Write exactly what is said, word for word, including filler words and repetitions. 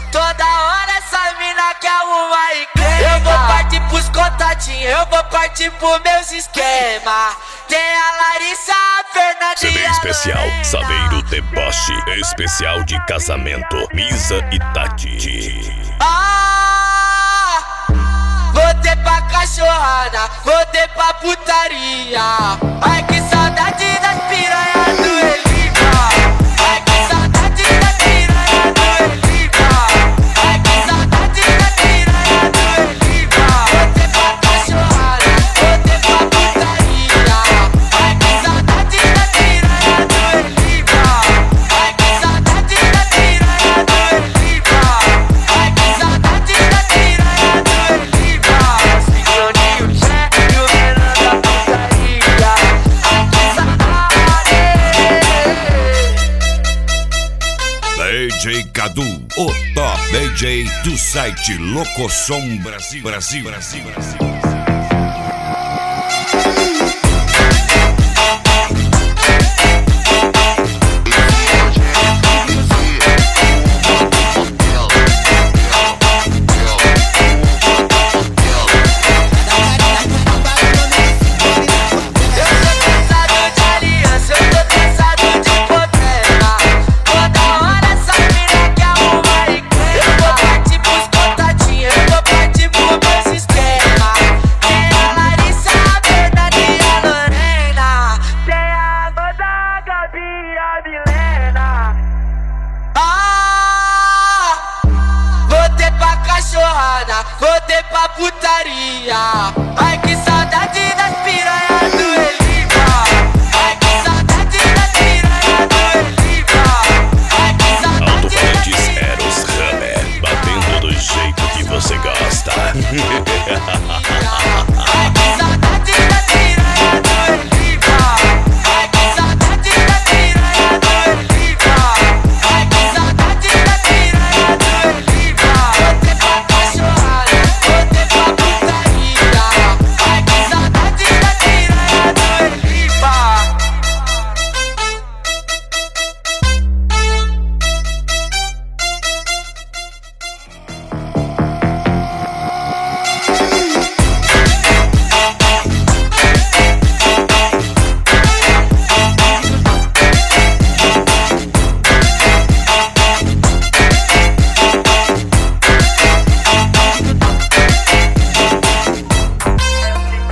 Toda hora essa mina quer uma encrenca. Eu vou partir pros contatinhos, eu vou partir pros meus esquemas. Tem a Larissa, a Fernanda C D e a especial, Lorena. Saveiro Deboche, especial de casamento, Misa e Tati. Ah, voltei pra cachorrada, voltei pra putaria. Ai que saudade das piranhas do Elipa. Ai que saudade das piranhas do Elipa. Ai que saudade das piranhas do Elipa. Voltei pra cachorrada, voltei pra putaria. Ai que saudade das piranhas do Elipa. Ai que saudade das piranhas do Elipa. Ai que saudade das piranhas do Elipa. Sincroninho, Zé e o Renan da putaria. Ai que saudade. D J Cadu, o top D J do site Locosom Brasil, Brasil, Brasil, Brasil. Ah, voltei pra cachorrada, voltei pra putaria.